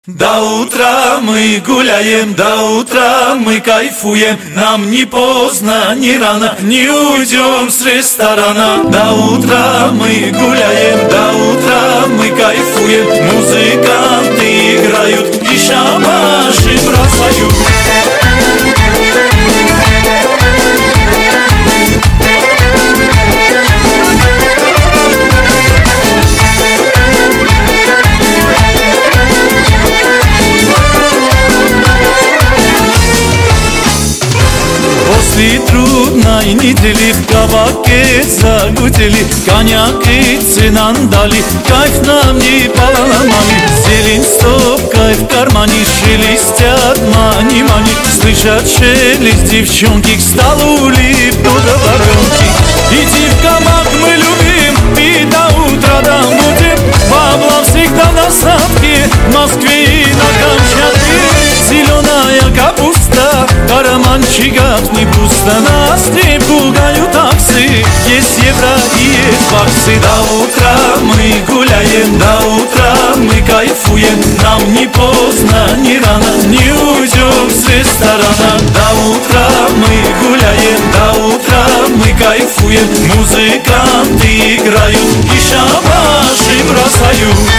До утра мы гуляем, до утра мы кайфуем. Нам не поздно, не рано, не уйдем с ресторана. До утра мы гуляем, до утра мы кайфуем. Музыканты играют и шабаши бросают. После трудной недели в кабаке загудели, коньяк и цинан дали, кайф нам не поломали. Зелень стопкой в кармане, шелестят мани-мани, слышат шелест девчонки, к столу липнут воронки. Идти в кабак мы любим и до утра там будем, бабла всегда на садке, в Москве и на Камчатке. Зеленая капуста, карманчиков не пусто, нас не пугают таксы, есть евро и есть баксы. До утра мы гуляем, до утра мы кайфуем. Нам не поздно, не рано, не уйдем с ресторана. До утра мы гуляем, до утра мы кайфуем. Музыканты играют и шабаши бросают.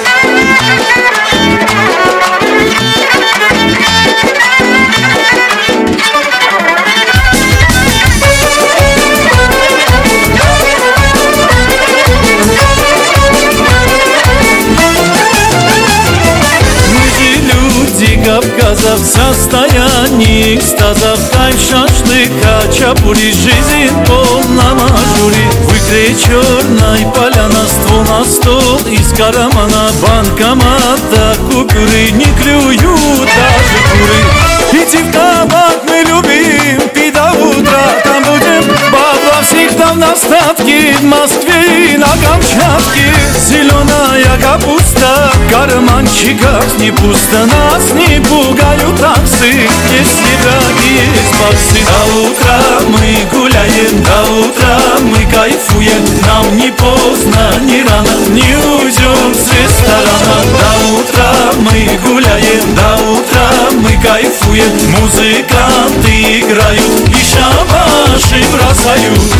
Кавказа в состоянии экстаза, в кайф шашлык, хачапури, жизнь полна мажури. В икре черной поляна, ствол на стол из кармана, банкомата купюры не клюют даже куры. Идти в кабак мы любим, пить до утра там будем, бабла всегда в достатке, в Москве и на Камчатке. Зеленая капуста, карманчиков не пусто, нас не пугают таксы, есть евро и есть баксы. До утра мы гуляем, до утра мы кайфуем. Нам не поздно, не рано, не уйдем с ресторана. До утра мы гуляем, до утра мы кайфуем. Музыканты играют и шабаши бросают.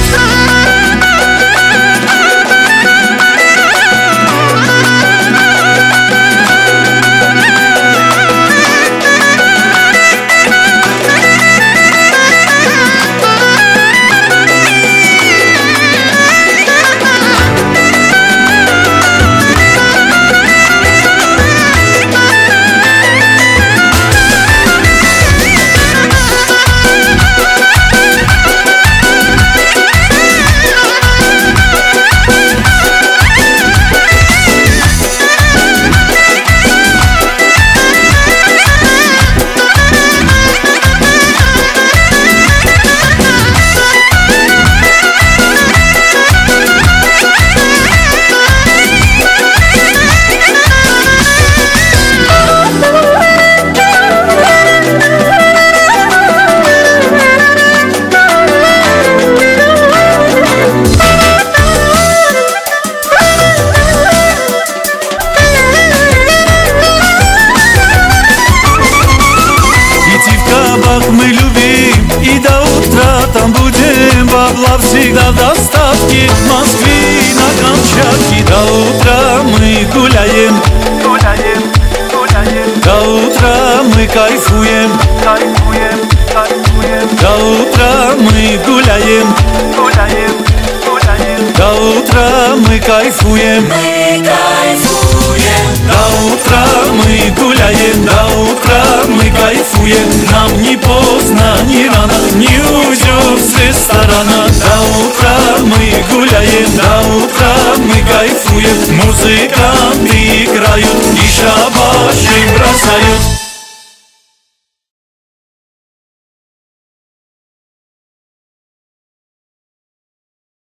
Мы любим и до утра там будем, бабла всегда в достатке, в Москве и на Камчатке. До утра мы гуляем, гуляем, гуляем. До утра мы кайфуем, кайфуем, кайфуем. До утра мы гуляем, гуляем, гуляем. До утра мы кайфуем, мы кайфуем. До утра мы гуляем, до утра мы кайфуем. Нам не поздно, не рано, не уйдем с ресторана. До утра мы гуляем, до утра мы кайфуем. Музыканты играют и шабаши бросают.